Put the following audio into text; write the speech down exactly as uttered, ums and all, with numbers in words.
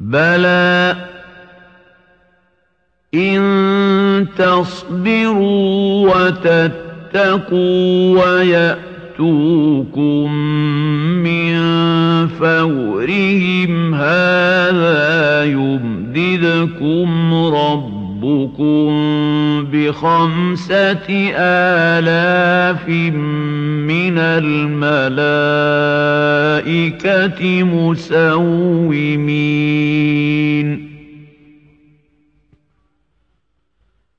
بَلَىٰ إِن تَصْبِرُوا وَتَتَّقُوا وَيَأْتُوكُم مِّن فَوْرِهِمْ هَٰذَا يُمْدِدْكُمْ رَبُّكُم بِخَمْسَةِ آلَافٍ مِّنَ الْمَلَائِكَةِ مُسَوِّمِينَ